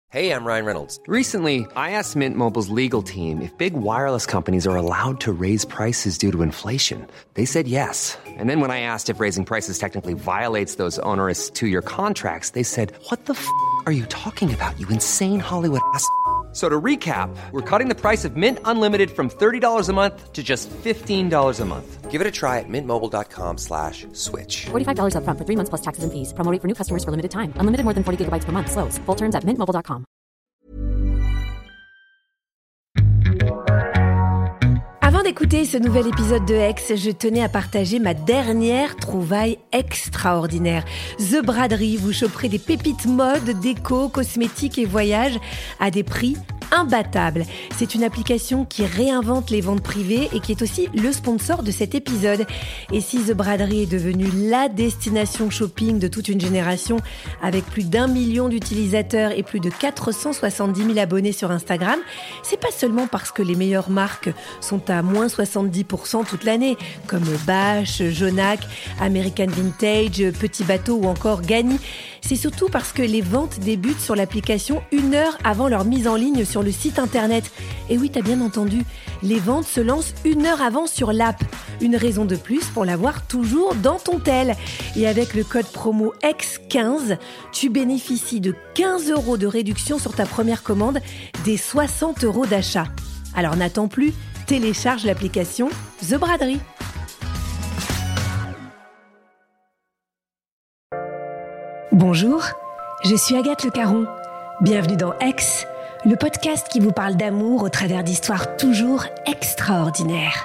Hey, I'm Ryan Reynolds. Recently, I asked Mint Mobile's legal team if big wireless companies are allowed to raise prices due to inflation. They said yes. And then when I asked if raising prices technically violates those onerous two-year contracts, they said, "What the f*** are you talking about, you insane Hollywood ass?" So to recap, we're cutting the price of Mint Unlimited from $30 a month to just $15 a month. Give it a try at mintmobile.com/switch. $45 up front for 3 months plus taxes and fees. Promo rate for new customers for limited time. Unlimited more than 40 gigabytes per month. Slows full terms at mintmobile.com. Avant d'écouter ce nouvel épisode de Ex, je tenais à partager ma dernière trouvaille extraordinaire. The Braderie, vous choperez des pépites mode, déco, cosmétiques et voyages à des prix imbattables. C'est une application qui réinvente les ventes privées et qui est aussi le sponsor de cet épisode. Et si The Braderie est devenue la destination shopping de toute une génération, avec plus d'1 million d'utilisateurs et plus de 470 000 abonnés sur Instagram, c'est pas seulement parce que les meilleures marques sont à moins 70% toute l'année, comme Bache, Jonac, American Vintage, Petit Bateau ou encore Gagny. C'est surtout parce que les ventes débutent sur l'application 1 heure avant leur mise en ligne sur le site internet. Et oui, t'as bien entendu, les ventes se lancent 1 heure avant sur l'app. Une raison de plus pour l'avoir toujours dans ton tel. Et avec le code promo EX15, tu bénéficies de 15 € de réduction sur ta première commande, des 60 € d'achat. Alors n'attends plus, télécharge l'application The Braderie. Bonjour, je suis Agathe Le Caron. Bienvenue dans Ex, le podcast qui vous parle d'amour au travers d'histoires toujours extraordinaires.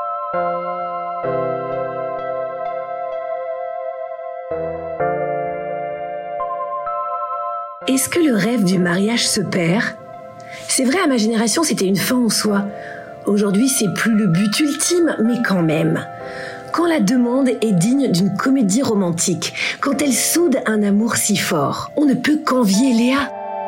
Est-ce que le rêve du mariage se perd ? C'est vrai, à ma génération, c'était une fin en soi. Aujourd'hui, c'est plus le but ultime, mais quand même. Quand la demande est digne d'une comédie romantique, quand elle soude un amour si fort, on ne peut qu'envier Léa.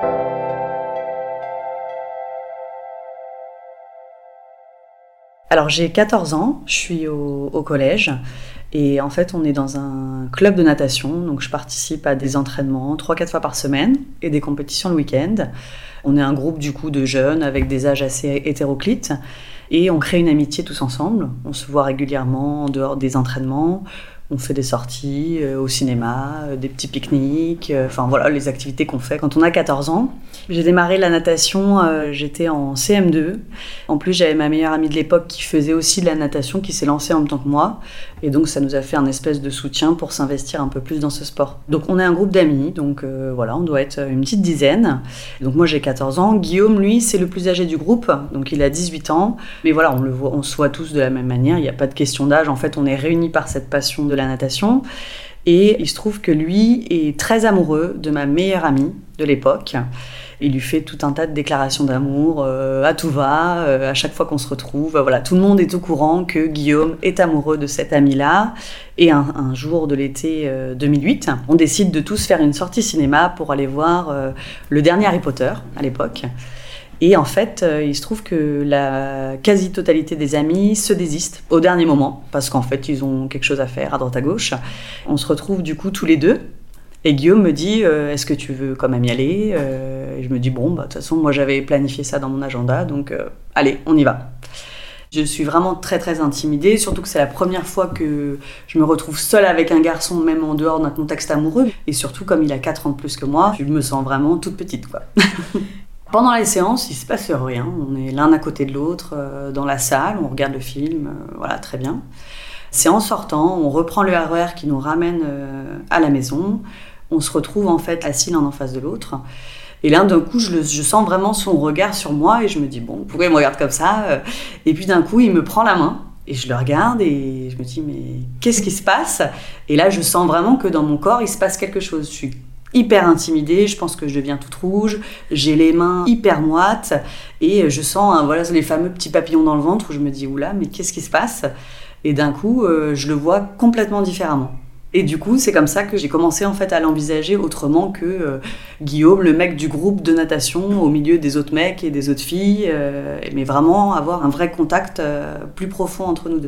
Alors j'ai 14 ans, je suis au collège et en fait on est dans un club de natation, donc je participe à des entraînements 3-4 fois par semaine et des compétitions le week-end. On est un groupe du coup de jeunes avec des âges assez hétéroclites et on crée une amitié tous ensemble. On se voit régulièrement en dehors des entraînements, on fait des sorties au cinéma, des petits pique-niques, enfin voilà les activités qu'on fait quand on a 14 ans. J'ai démarré la natation, j'étais en CM2. En plus j'avais ma meilleure amie de l'époque qui faisait aussi de la natation, qui s'est lancée en même temps que moi. Et donc ça nous a fait un espèce de soutien pour s'investir un peu plus dans ce sport. Donc on est un groupe d'amis, donc voilà, on doit être une petite dizaine. Donc moi j'ai 14 ans, Guillaume lui c'est le plus âgé du groupe, donc il a 18 ans. Mais voilà, on se voit tous de la même manière, il n'y a pas de question d'âge, en fait on est réunis par cette passion de la natation. Et il se trouve que lui est très amoureux de ma meilleure amie de l'époque. Il lui fait tout un tas de déclarations d'amour à tout va, à chaque fois qu'on se retrouve. Voilà, tout le monde est au courant que Guillaume est amoureux de cette amie-là. Et un jour de l'été 2008, on décide de tous faire une sortie cinéma pour aller voir le dernier Harry Potter à l'époque. Et en fait, il se trouve que la quasi-totalité des amis se désistent au dernier moment, parce qu'en fait, ils ont quelque chose à faire à droite à gauche. On se retrouve du coup tous les deux. Et Guillaume me dit est-ce que tu veux quand même y aller Et je me dis bon, de toute façon, moi j'avais planifié ça dans mon agenda, donc allez, on y va. Je suis vraiment très très intimidée, surtout que c'est la première fois que je me retrouve seule avec un garçon, même en dehors d'un contexte amoureux. Et surtout, comme il a 4 ans de plus que moi, je me sens vraiment toute petite, quoi. Pendant les séances, il se passe rien. On est l'un à côté de l'autre dans la salle, on regarde le film, voilà, très bien. C'est en sortant, on reprend le RER qui nous ramène à la maison. On se retrouve en fait assis l'un en face de l'autre. Et là, d'un coup, je sens vraiment son regard sur moi et je me dis, bon, pourquoi il me regarde comme ça ? Et puis d'un coup, il me prend la main et je le regarde et je me dis, mais qu'est-ce qui se passe ? Et là, je sens vraiment que dans mon corps, il se passe quelque chose. Je suis hyper intimidée, je pense que je deviens toute rouge, j'ai les mains hyper moites et je sens voilà, les fameux petits papillons dans le ventre où je me dis, oula, mais qu'est-ce qui se passe ? Et d'un coup, je le vois complètement différemment. Et du coup, c'est comme ça que j'ai commencé en fait à l'envisager autrement que Guillaume, le mec du groupe de natation, au milieu des autres mecs et des autres filles, mais vraiment avoir un vrai contact plus profond entre nous deux.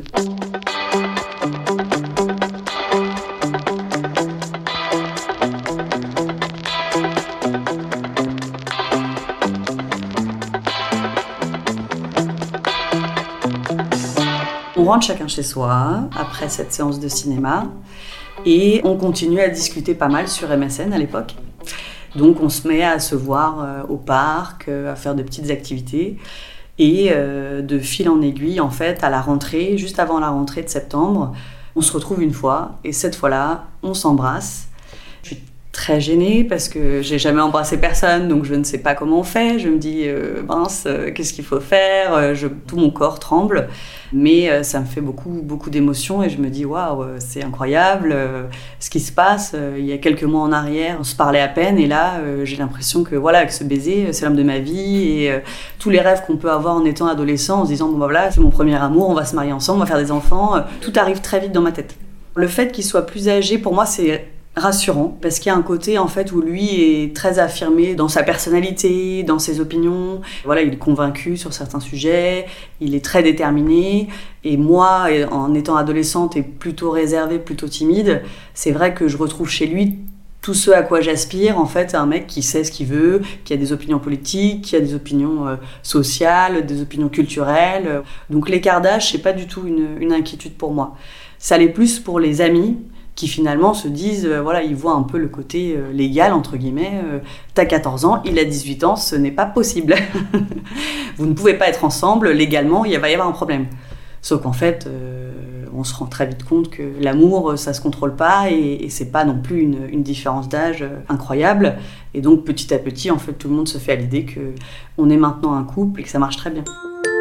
rentre chacun chez soi après cette séance de cinéma et on continue à discuter pas mal sur MSN à l'époque. Donc on se met à se voir au parc, à faire de petites activités. Et de fil en aiguille, en fait, à la rentrée, juste avant la rentrée de septembre, on se retrouve une fois, et cette fois-là, on s'embrasse. Je suis très gênée parce que j'ai jamais embrassé personne, donc je ne sais pas comment on fait. Je me dis, mince, qu'est-ce qu'il faut faire ? Tout mon corps tremble, mais ça me fait beaucoup d'émotions et je me dis, waouh, c'est incroyable ce qui se passe. Il y a quelques mois en arrière, on se parlait à peine, et là, j'ai l'impression que voilà, avec ce baiser, c'est l'homme de ma vie, et tous les rêves qu'on peut avoir en étant adolescent, en se disant, bon bah voilà, c'est mon premier amour, on va se marier ensemble, on va faire des enfants, tout arrive très vite dans ma tête. Le fait qu'il soit plus âgé, pour moi, c'est rassurant, parce qu'il y a un côté en fait où lui est très affirmé dans sa personnalité, dans ses opinions. Voilà, il est convaincu sur certains sujets, il est très déterminé. Et moi, en étant adolescente et plutôt réservée, plutôt timide, c'est vrai que je retrouve chez lui tout ce à quoi j'aspire, en fait, un mec qui sait ce qu'il veut, qui a des opinions politiques, qui a des opinions sociales, des opinions culturelles. Donc l'écart d'âge, c'est pas du tout une inquiétude pour moi. Ça l'est plus pour les amis qui finalement se disent, voilà, ils voient un peu le côté légal, entre guillemets, t'as 14 ans, il a 18 ans, ce n'est pas possible. Vous ne pouvez pas être ensemble, légalement, il va y avoir un problème. Sauf qu'en fait, on se rend très vite compte que l'amour, ça se contrôle pas, et c'est pas non plus une différence d'âge incroyable. Et donc, petit à petit, en fait, tout le monde se fait à l'idée qu'on est maintenant un couple et que ça marche très bien.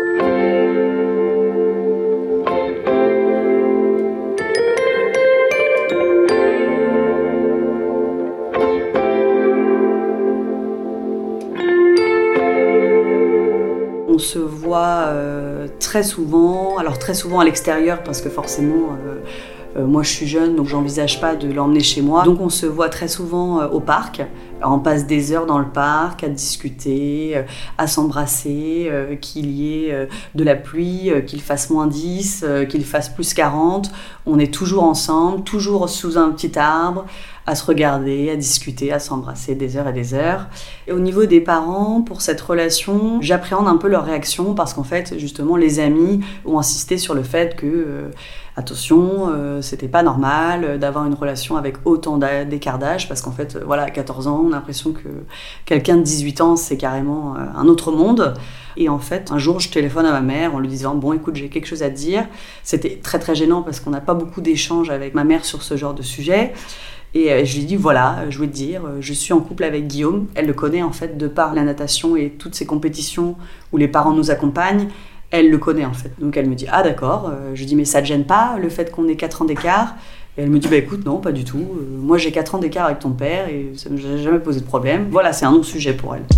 On se voit très souvent à l'extérieur parce que forcément, moi je suis jeune donc j'envisage pas de l'emmener chez moi. Donc on se voit très souvent au parc, on passe des heures dans le parc à discuter, à s'embrasser, qu'il y ait de la pluie, qu'il fasse moins 10, qu'il fasse plus 40. On est toujours ensemble, toujours sous un petit arbre, à se regarder, à discuter, à s'embrasser des heures et des heures. Et au niveau des parents, pour cette relation, j'appréhende un peu leur réaction parce qu'en fait, justement, les amis ont insisté sur le fait que, attention, c'était pas normal d'avoir une relation avec autant d'écart d'âge parce qu'en fait, voilà, à 14 ans, on a l'impression que quelqu'un de 18 ans, c'est carrément un autre monde. Et en fait, un jour, je téléphone à ma mère en lui disant « Bon, écoute, j'ai quelque chose à te dire ». C'était très, très gênant parce qu'on n'a pas beaucoup d'échanges avec ma mère sur ce genre de sujet. Et je lui dis, voilà, je voulais te dire, je suis en couple avec Guillaume. Elle le connaît en fait de par la natation et toutes ces compétitions où les parents nous accompagnent. Elle le connaît en fait. Donc elle me dit, ah d'accord. Je lui dis, mais ça te gêne pas le fait qu'on ait 4 ans d'écart ? Et elle me dit, bah écoute, non, pas du tout. Moi j'ai 4 ans d'écart avec ton père et ça ne m'a jamais posé de problème. Voilà, c'est un non-sujet pour elle.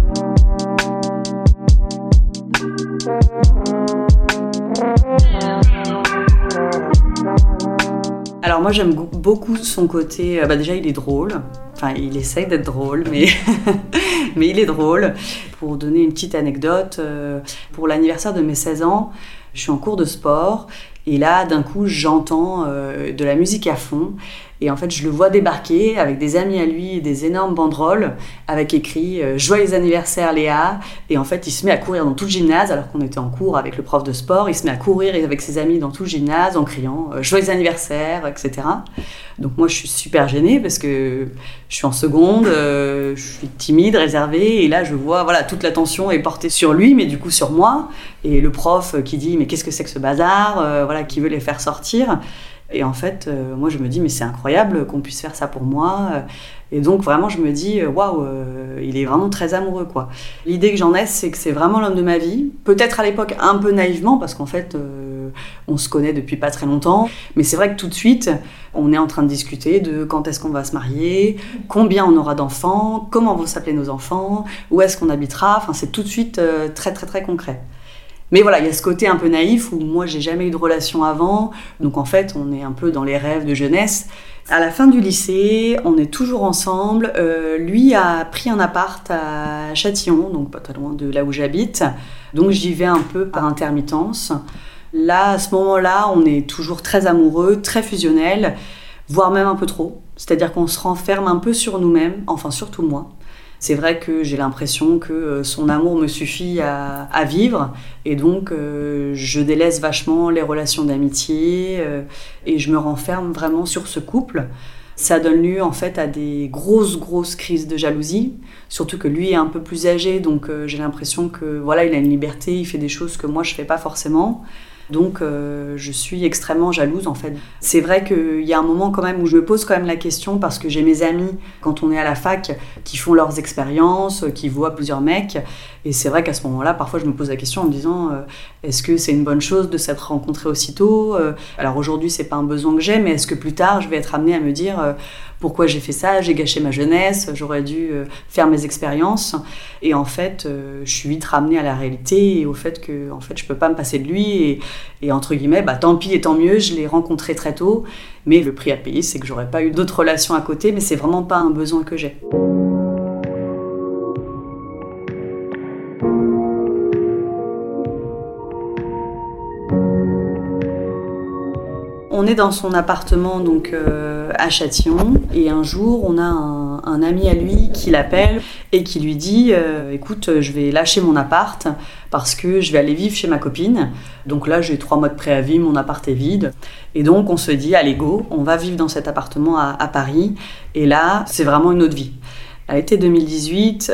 Alors moi j'aime beaucoup son côté, déjà il est drôle, enfin il essaye d'être drôle mais, mais il est drôle. Pour donner une petite anecdote, pour l'anniversaire de mes 16 ans, je suis en cours de sport et là d'un coup j'entends de la musique à fond et en fait je le vois débarquer avec des amis à lui et des énormes banderoles avec écrit « Joyeux anniversaire Léa » et en fait il se met à courir dans tout le gymnase alors qu'on était en cours avec le prof de sport, il se met à courir avec ses amis dans tout le gymnase en criant « Joyeux anniversaire » etc. Donc moi je suis super gênée parce que je suis en seconde, je suis timide, réservée et là je vois voilà, toute l'attention est portée sur lui mais du coup sur moi et le prof qui dit « Mais qu'est-ce que c'est que ce bazar ?» voilà, qui veut les faire sortir. Et en fait, moi je me dis, mais c'est incroyable qu'on puisse faire ça pour moi. Et donc vraiment, je me dis, waouh, il est vraiment très amoureux, quoi. L'idée que j'en ai, c'est que c'est vraiment l'homme de ma vie. Peut-être à l'époque un peu naïvement, parce qu'en fait, on se connaît depuis pas très longtemps. Mais c'est vrai que tout de suite, on est en train de discuter de quand est-ce qu'on va se marier, combien on aura d'enfants, comment vont s'appeler nos enfants, où est-ce qu'on habitera. Enfin, c'est tout de suite très, très, très concret. Mais voilà, il y a ce côté un peu naïf où moi j'ai jamais eu de relation avant, donc en fait on est un peu dans les rêves de jeunesse. À la fin du lycée, on est toujours ensemble. Lui a pris un appart à Châtillon, donc pas très loin de là où j'habite, donc j'y vais un peu par intermittence. Là, à ce moment-là, on est toujours très amoureux, très fusionnels, voire même un peu trop. C'est-à-dire qu'on se renferme un peu sur nous-mêmes, enfin surtout moi. C'est vrai que j'ai l'impression que son amour me suffit à vivre et donc je délaisse vachement les relations d'amitié et je me renferme vraiment sur ce couple. Ça donne lieu en fait à des grosses crises de jalousie, surtout que lui est un peu plus âgé, donc j'ai l'impression que voilà, il a une liberté, il fait des choses que moi je fais pas forcément. Donc je suis extrêmement jalouse en fait. C'est vrai qu'il y a un moment quand même où je me pose quand même la question parce que j'ai mes amis quand on est à la fac qui font leurs expériences, qui voient plusieurs mecs et c'est vrai qu'à ce moment-là parfois je me pose la question en me disant est-ce que c'est une bonne chose de s'être rencontrés aussitôt alors aujourd'hui c'est pas un besoin que j'ai mais est-ce que plus tard je vais être amenée à me dire pourquoi j'ai fait ça, j'ai gâché ma jeunesse, j'aurais dû faire mes expériences. Et en fait, je suis vite ramenée à la réalité et au fait que en fait, je peux pas me passer de lui. Et entre guillemets, tant pis et tant mieux, je l'ai rencontré très tôt. Mais le prix à payer, c'est que j'aurais pas eu d'autres relations à côté, mais c'est vraiment pas un besoin que j'ai. On est dans son appartement donc à Châtillon et un jour on a un ami à lui qui l'appelle et qui lui dit écoute je vais lâcher mon appart parce que je vais aller vivre chez ma copine. Donc là j'ai 3 mois de préavis, mon appart est vide et donc on se dit allez go, on va vivre dans cet appartement à Paris et là c'est vraiment une autre vie. À l'été 2018,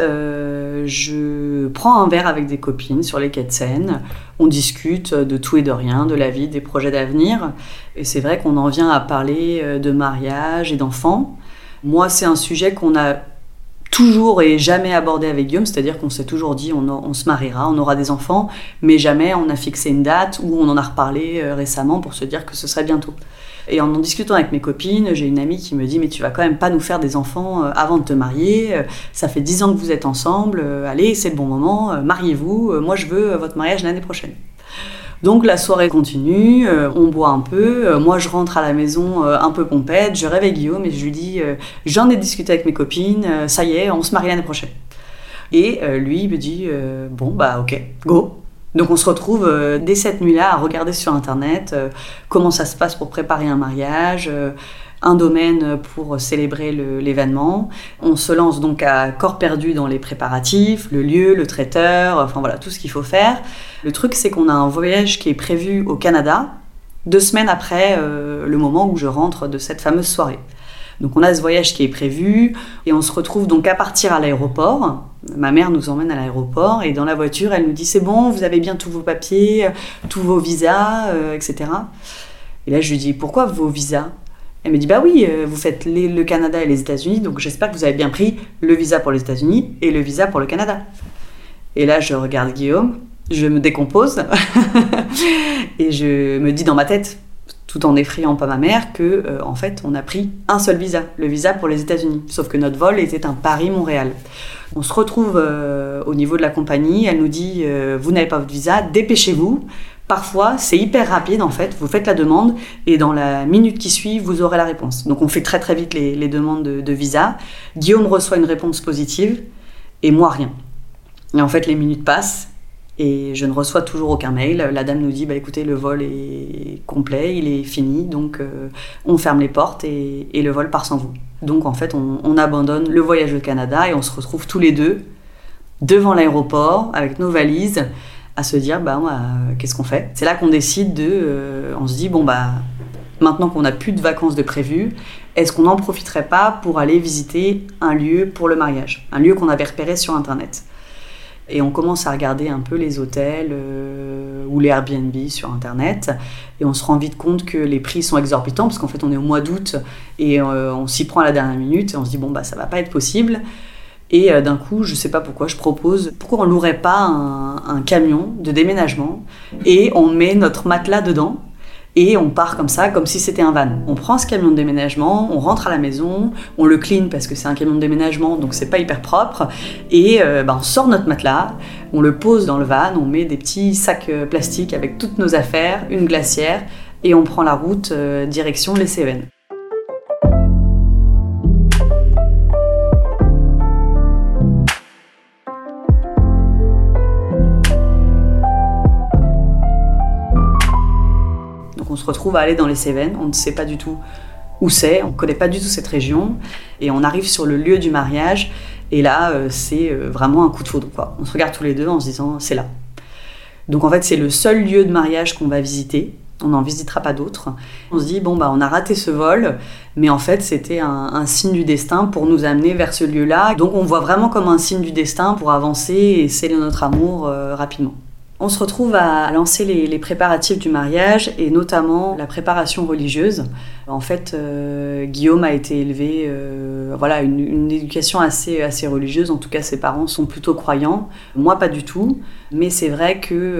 je prends un verre avec des copines sur les quais de Seine. On discute de tout et de rien, de la vie, des projets d'avenir. Et c'est vrai qu'on en vient à parler de mariage et d'enfants. Moi, c'est un sujet qu'on a toujours et jamais abordé avec Guillaume, c'est-à-dire qu'on s'est toujours dit on se mariera, on aura des enfants, mais jamais on a fixé une date ou on en a reparlé récemment pour se dire que ce serait bientôt. Et en discutant avec mes copines, j'ai une amie qui me dit « Mais tu vas quand même pas nous faire des enfants avant de te marier, ça fait 10 ans que vous êtes ensemble, allez, c'est le bon moment, mariez-vous, moi je veux votre mariage l'année prochaine. » Donc la soirée continue, on boit un peu, moi je rentre à la maison un peu pompette, je réveille Guillaume et je lui dis « J'en ai discuté avec mes copines, ça y est, on se marie l'année prochaine. » Et lui il me dit « Bon bah ok, go !» Donc on se retrouve dès cette nuit-là à regarder sur internet comment ça se passe pour préparer un mariage, un domaine pour célébrer l'événement. On se lance donc à corps perdu dans les préparatifs, le lieu, le traiteur, enfin voilà, tout ce qu'il faut faire. Le truc c'est qu'on a un voyage qui est prévu au Canada 2 semaines après le moment où je rentre de cette fameuse soirée. Donc on a ce voyage qui est prévu et on se retrouve donc à partir à l'aéroport. Ma mère nous emmène à l'aéroport et dans la voiture, elle nous dit « C'est bon, vous avez bien tous vos papiers, tous vos visas, etc. » Et là, je lui dis « Pourquoi vos visas ?» Elle me dit « Bah oui, vous faites le Canada et les États-Unis, donc j'espère que vous avez bien pris le visa pour les États-Unis et le visa pour le Canada. » Et là, je regarde Guillaume, je me décompose et je me dis dans ma tête, tout en effrayant pas ma mère, que en fait, on a pris un seul visa, le visa pour les États-Unis. Sauf que notre vol était un Paris-Montréal. On se retrouve au niveau de la compagnie, elle nous dit « Vous n'avez pas votre visa, dépêchez-vous ». Parfois, c'est hyper rapide en fait, vous faites la demande et dans la minute qui suit, vous aurez la réponse. Donc on fait très très vite les demandes de visa. Guillaume reçoit une réponse positive et moi rien. Et en fait, les minutes passent. Et je ne reçois toujours aucun mail. La dame nous dit bah, écoutez, le vol est complet, il est fini, donc on ferme les portes et le vol part sans vous. Donc en fait, on abandonne le voyage au Canada et on se retrouve tous les deux devant l'aéroport avec nos valises à se dire qu'est-ce qu'on fait ? C'est là qu'on décide on se dit maintenant qu'on n'a plus de vacances de prévues, est-ce qu'on n'en profiterait pas pour aller visiter un lieu pour le mariage ? Un lieu qu'on avait repéré sur Internet. Et on commence à regarder un peu les hôtels ou les Airbnb sur Internet. Et on se rend vite compte que les prix sont exorbitants, parce qu'en fait, on est au mois d'août et on s'y prend à la dernière minute. Et on se dit, ça va pas être possible. Et d'un coup, je sais pas pourquoi, je propose, pourquoi on louerait pas un camion de déménagement et on met notre matelas dedans et on part comme ça, comme si c'était un van. On prend ce camion de déménagement, on rentre à la maison, on le clean parce que c'est un camion de déménagement, donc c'est pas hyper propre, et on sort notre matelas, on le pose dans le van, on met des petits sacs plastiques avec toutes nos affaires, une glacière, et on prend la route direction les Cévennes. On se retrouve à aller dans les Cévennes, on ne sait pas du tout où c'est, on ne connaît pas du tout cette région, et on arrive sur le lieu du mariage, Et là, c'est vraiment un coup de foudre, quoi. On se regarde tous les deux en se disant, c'est là. Donc en fait, c'est le seul lieu de mariage qu'on va visiter. On n'en visitera pas d'autres. On se dit, bon, on a raté ce vol, mais en fait, c'était un signe du destin pour nous amener vers ce lieu-là. Donc on voit vraiment comme un signe du destin pour avancer et sceller notre amour rapidement. On se retrouve à lancer les préparatifs du mariage et notamment la préparation religieuse. En fait, Guillaume a été élevé, une éducation assez religieuse. En tout cas, ses parents sont plutôt croyants. Moi, pas du tout. Mais c'est vrai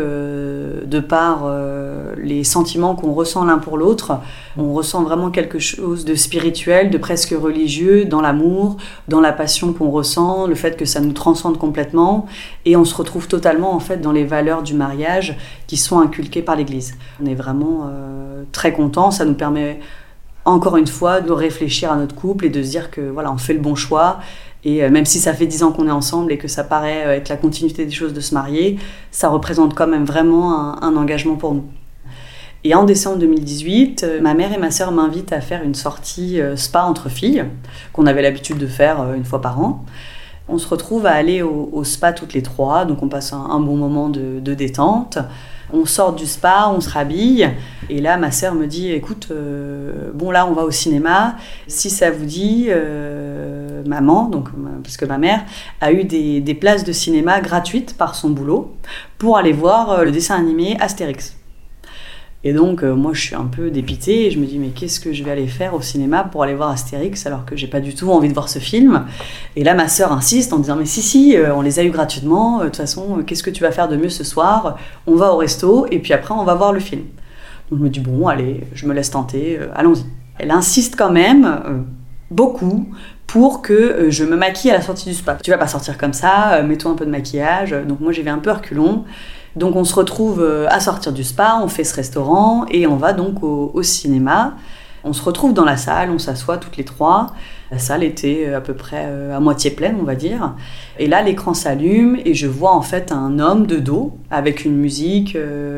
que de par les sentiments qu'on ressent l'un pour l'autre, on ressent vraiment quelque chose de spirituel, de presque religieux, dans l'amour, dans la passion qu'on ressent, le fait que ça nous transcende complètement. Et on se retrouve totalement en fait dans les valeurs du mariage qui sont inculquées par l'Église. On est vraiment très contents. Ça nous permet encore une fois de réfléchir à notre couple et de se dire que voilà, on fait le bon choix. Et même si ça fait 10 ans qu'on est ensemble et que ça paraît être la continuité des choses de se marier, ça représente quand même vraiment un engagement pour nous. Et en décembre 2018, ma mère et ma sœur m'invitent à faire une sortie spa entre filles, qu'on avait l'habitude de faire une fois par an. On se retrouve à aller au spa toutes les trois, donc on passe un bon moment de détente. On sort du spa, on se rhabille, et là ma sœur me dit, écoute, là on va au cinéma, si ça vous dit, maman, donc, parce que ma mère a eu des places de cinéma gratuites par son boulot pour aller voir le dessin animé Astérix. Et donc, moi, je suis un peu dépitée et je me dis, mais qu'est-ce que je vais aller faire au cinéma pour aller voir Astérix alors que j'ai pas du tout envie de voir ce film. Et là, ma sœur insiste en disant, mais si, on les a eu gratuitement. De toute façon, qu'est-ce que tu vas faire de mieux ce soir ? On va au resto et puis après, on va voir le film. Donc, je me dis, bon, allez, je me laisse tenter, allons-y. Elle insiste quand même beaucoup pour que je me maquille à la sortie du spa. Tu vas pas sortir comme ça, mets-toi un peu de maquillage. Donc, moi, j'y vais un peu reculons. Donc on se retrouve à sortir du spa, on fait ce restaurant et on va donc au cinéma. On se retrouve dans la salle, on s'assoit toutes les trois. La salle était à peu près à moitié pleine, on va dire. Et là, l'écran s'allume et je vois en fait un homme de dos avec une musique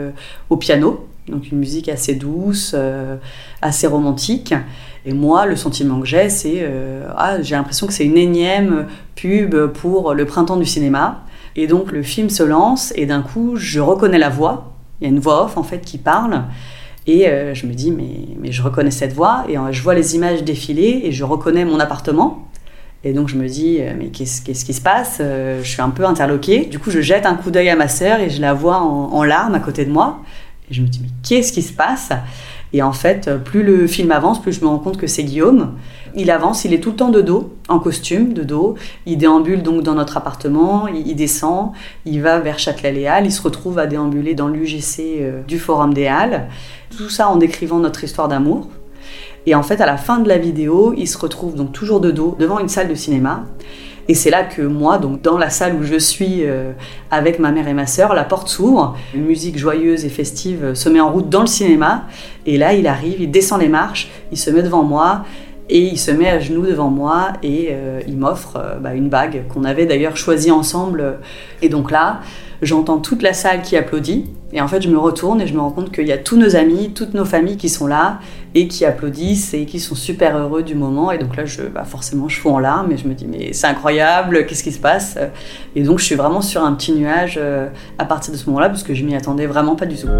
au piano. Donc une musique assez douce, assez romantique. Et moi, le sentiment que j'ai, c'est j'ai l'impression que c'est une énième pub pour le printemps du cinéma. Et donc le film se lance et d'un coup je reconnais la voix, il y a une voix off en fait qui parle et je me dis mais je reconnais cette voix et je vois les images défiler et je reconnais mon appartement et donc je me dis mais qu'est-ce qui se passe, je suis un peu interloquée. Du coup je jette un coup d'œil à ma sœur et je la vois en larmes à côté de moi et je me dis mais qu'est-ce qui se passe? Et en fait, plus le film avance, plus je me rends compte que c'est Guillaume. Il avance, il est tout le temps de dos, en costume, de dos. Il déambule donc dans notre appartement, il descend, il va vers Châtelet-Les Halles, il se retrouve à déambuler dans l'UGC du Forum des Halles. Tout ça en décrivant notre histoire d'amour. Et en fait, à la fin de la vidéo, il se retrouve donc toujours de dos, devant une salle de cinéma. Et c'est là que moi, donc dans la salle où je suis avec ma mère et ma sœur, la porte s'ouvre, une musique joyeuse et festive se met en route dans le cinéma. Et là, il arrive, il descend les marches, il se met devant moi et il se met à genoux devant moi et il m'offre une bague qu'on avait d'ailleurs choisie ensemble. Et donc là, j'entends toute la salle qui applaudit. Et en fait, je me retourne et je me rends compte qu'il y a tous nos amis, toutes nos familles qui sont là et qui applaudissent et qui sont super heureux du moment. Et donc là, forcément, je fous en larmes et je me dis, mais c'est incroyable, qu'est-ce qui se passe ? Et donc, je suis vraiment sur un petit nuage à partir de ce moment-là parce que je m'y attendais vraiment pas du tout.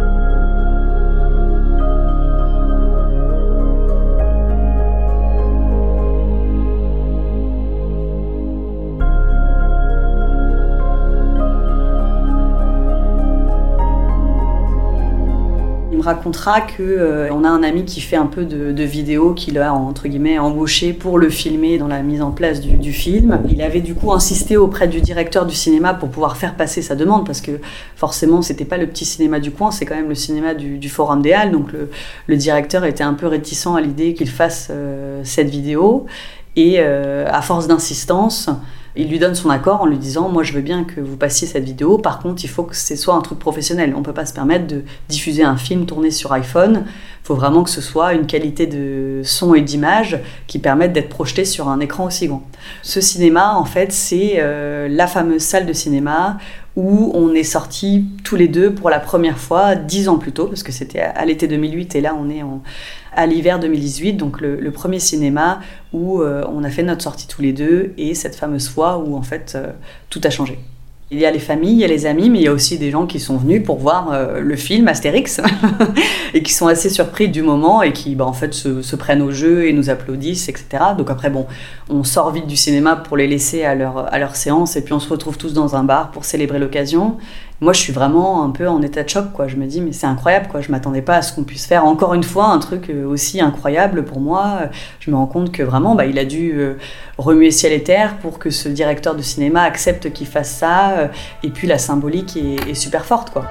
Il me racontera qu'on a un ami qui fait un peu de vidéos qu'il a entre guillemets embauché pour le filmer dans la mise en place du film. Il avait du coup insisté auprès du directeur du cinéma pour pouvoir faire passer sa demande parce que forcément c'était pas le petit cinéma du coin, c'est quand même le cinéma du Forum des Halles, donc le directeur était un peu réticent à l'idée qu'il fasse cette vidéo et à force d'insistance, il lui donne son accord en lui disant « Moi, je veux bien que vous passiez cette vidéo. Par contre, il faut que ce soit un truc professionnel. On ne peut pas se permettre de diffuser un film tourné sur iPhone. faut vraiment que ce soit une qualité de son et d'image qui permettent d'être projeté sur un écran aussi grand. Ce cinéma, en fait, c'est la fameuse salle de cinéma où on est sortis tous les deux pour la première fois 10 ans plus tôt, parce que c'était à l'été 2008 et là on est à l'hiver 2018, donc le premier cinéma où on a fait notre sortie tous les deux et cette fameuse fois où en fait tout a changé. Il y a les familles, il y a les amis, mais il y a aussi des gens qui sont venus pour voir le film Astérix et qui sont assez surpris du moment et qui en fait se prennent au jeu et nous applaudissent, etc. Donc après, on sort vite du cinéma pour les laisser à leur séance et puis on se retrouve tous dans un bar pour célébrer l'occasion. Moi, je suis vraiment un peu en état de choc, quoi. Je me dis, mais c'est incroyable, quoi. Je m'attendais pas à ce qu'on puisse faire encore une fois un truc aussi incroyable pour moi. Je me rends compte que vraiment, il a dû remuer ciel et terre pour que ce directeur de cinéma accepte qu'il fasse ça. Et puis la symbolique est super forte, quoi.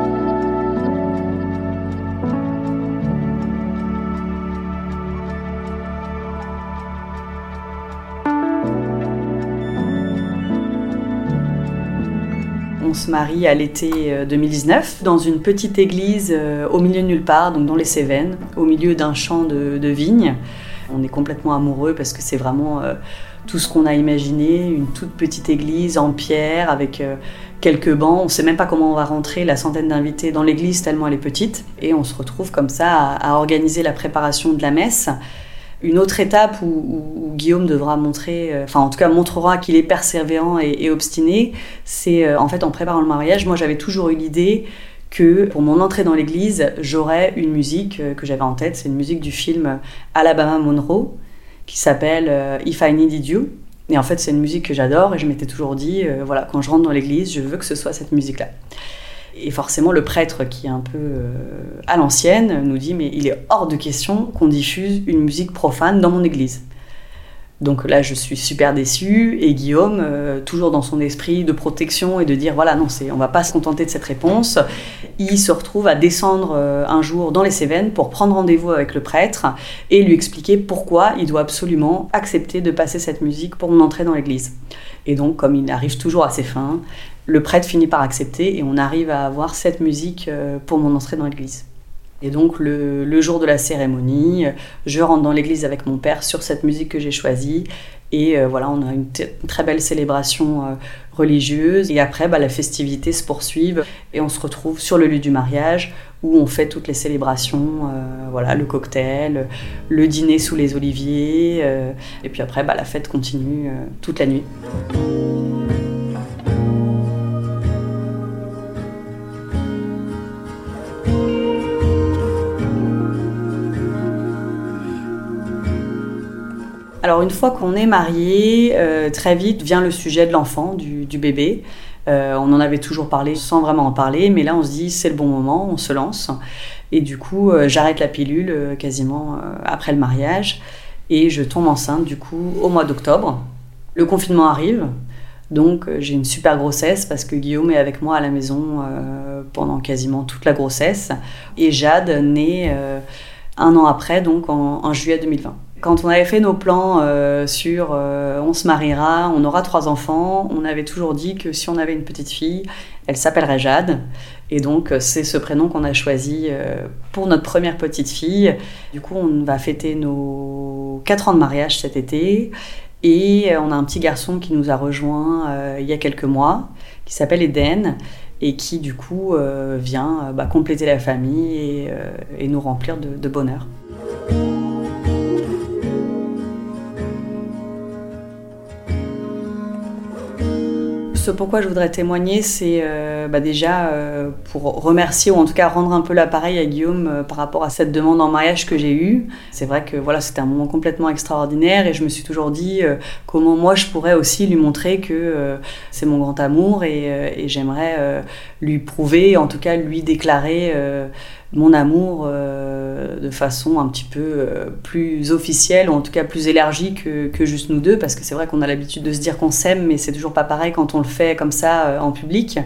On se marie à l'été 2019 dans une petite église au milieu de nulle part, donc dans les Cévennes, au milieu d'un champ de vignes. On est complètement amoureux parce que c'est vraiment tout ce qu'on a imaginé, une toute petite église en pierre avec quelques bancs. On ne sait même pas comment on va rentrer, la centaine d'invités dans l'église tellement elle est petite. Et on se retrouve comme ça à organiser la préparation de la messe. Une autre étape où Guillaume devra montrer, en tout cas montrera qu'il est persévérant et obstiné, c'est en fait en préparant le mariage, moi j'avais toujours eu l'idée que pour mon entrée dans l'église, j'aurais une musique que j'avais en tête, c'est une musique du film Alabama Monroe qui s'appelle If I Needed You. Et en fait c'est une musique que j'adore et je m'étais toujours dit, quand je rentre dans l'église, je veux que ce soit cette musique-là. Et forcément, le prêtre, qui est un peu à l'ancienne, nous dit « mais il est hors de question qu'on diffuse une musique profane dans mon église ». Donc là, je suis super déçue, et Guillaume, toujours dans son esprit de protection et de dire « voilà, non, on va pas se contenter de cette réponse », il se retrouve à descendre un jour dans les Cévennes pour prendre rendez-vous avec le prêtre et lui expliquer pourquoi il doit absolument accepter de passer cette musique pour mon entrée dans l'église. Et donc, comme il arrive toujours à ses fins, le prêtre finit par accepter et on arrive à avoir cette musique pour mon entrée dans l'église. Et donc le jour de la cérémonie, je rentre dans l'église avec mon père sur cette musique que j'ai choisie et on a une très belle célébration religieuse et après la festivité se poursuit et on se retrouve sur le lieu du mariage où on fait toutes les célébrations, le cocktail, le dîner sous les oliviers et puis après la fête continue toute la nuit. Alors une fois qu'on est marié, très vite vient le sujet de l'enfant, du bébé. On en avait toujours parlé sans vraiment en parler, mais là on se dit c'est le bon moment, on se lance. Et du coup j'arrête la pilule quasiment après le mariage et je tombe enceinte du coup au mois d'octobre. Le confinement arrive, donc j'ai une super grossesse parce que Guillaume est avec moi à la maison pendant quasiment toute la grossesse. Et Jade naît un an après, donc en juillet 2020. Quand on avait fait nos plans sur on se mariera, on aura 3 enfants, on avait toujours dit que si on avait une petite fille, elle s'appellerait Jade. Et donc c'est ce prénom qu'on a choisi pour notre première petite fille. Du coup on va fêter nos 4 ans de mariage cet été. Et on a un petit garçon qui nous a rejoint il y a quelques mois, qui s'appelle Eden, et qui du coup vient compléter la famille et nous remplir de bonheur. Ce pourquoi je voudrais témoigner, c'est déjà pour remercier ou en tout cas rendre un peu l'appareil à Guillaume par rapport à cette demande en mariage que j'ai eue. C'est vrai que c'était un moment complètement extraordinaire et je me suis toujours dit comment moi je pourrais aussi lui montrer que c'est mon grand amour et j'aimerais lui prouver, en tout cas lui déclarer mon amour de façon un petit peu plus officielle ou en tout cas plus élargie que juste nous deux, parce que c'est vrai qu'on a l'habitude de se dire qu'on s'aime, mais c'est toujours pas pareil quand on le fait comme ça en public.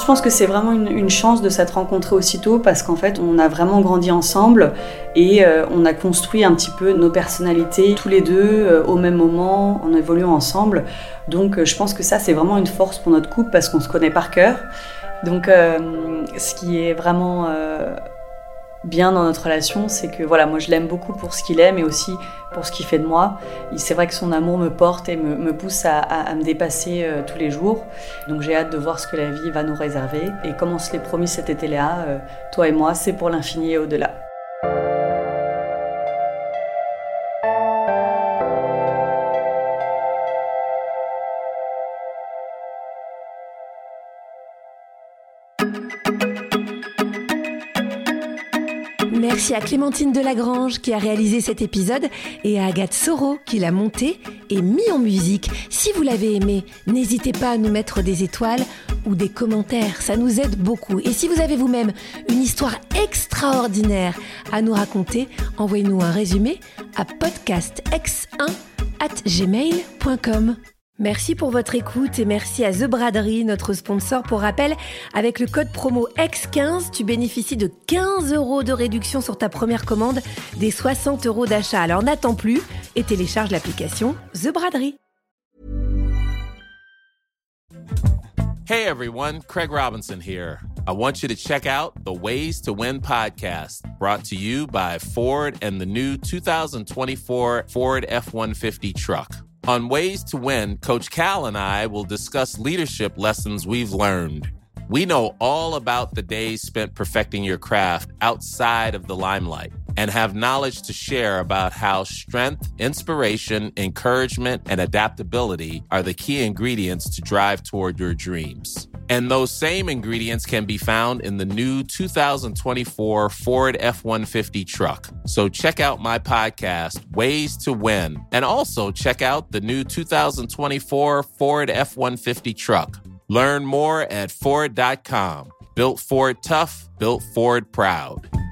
Je pense que c'est vraiment une chance de s'être rencontrés aussitôt parce qu'en fait, on a vraiment grandi ensemble et on a construit un petit peu nos personnalités tous les deux au même moment, en évoluant ensemble. Donc je pense que ça, c'est vraiment une force pour notre couple parce qu'on se connaît par cœur. Donc ce qui est vraiment bien dans notre relation, c'est que voilà, moi je l'aime beaucoup pour ce qu'il est, mais aussi pour ce qu'il fait de moi. C'est vrai que son amour me porte et me pousse à me dépasser tous les jours. Donc j'ai hâte de voir ce que la vie va nous réserver. Et comme on se l'est promis cet été-là, toi et moi, c'est pour l'infini et au-delà. Merci à Clémentine Delagrange qui a réalisé cet épisode et à Agathe Soro qui l'a monté et mis en musique. Si vous l'avez aimé, n'hésitez pas à nous mettre des étoiles ou des commentaires, ça nous aide beaucoup. Et si vous avez vous-même une histoire extraordinaire à nous raconter, envoyez-nous un résumé à podcastx1@gmail.com. Merci pour votre écoute et merci à The Braderie, notre sponsor. Pour rappel, avec le code promo X15, tu bénéficies de 15 € de réduction sur ta première commande des 60 € d'achat. Alors n'attends plus et télécharge l'application The Braderie. Hey everyone, Craig Robinson here. I want you to check out the Ways to Win podcast, brought to you by Ford and the new 2024 Ford F-150 truck. On Ways to Win, Coach Cal and I will discuss leadership lessons we've learned. We know all about the days spent perfecting your craft outside of the limelight and have knowledge to share about how strength, inspiration, encouragement, and adaptability are the key ingredients to drive toward your dreams. And those same ingredients can be found in the new 2024 Ford F-150 truck. So check out my podcast, Ways to Win, and also check out the new 2024 Ford F-150 truck. Learn more at Ford.com. Built Ford tough, built Ford proud.